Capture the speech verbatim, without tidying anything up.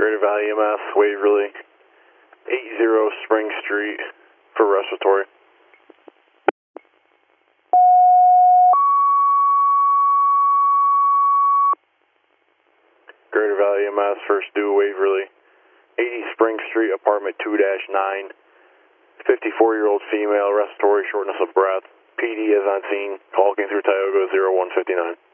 Greater Valley E M S, Waverly, eighty Spring Street for respiratory. Greater Valley E M S, first due Waverly, eighty Spring Street, apartment two dash nine, fifty-four-year-old female, respiratory, shortness of breath. P D is on scene, call came through Tioga zero one five nine.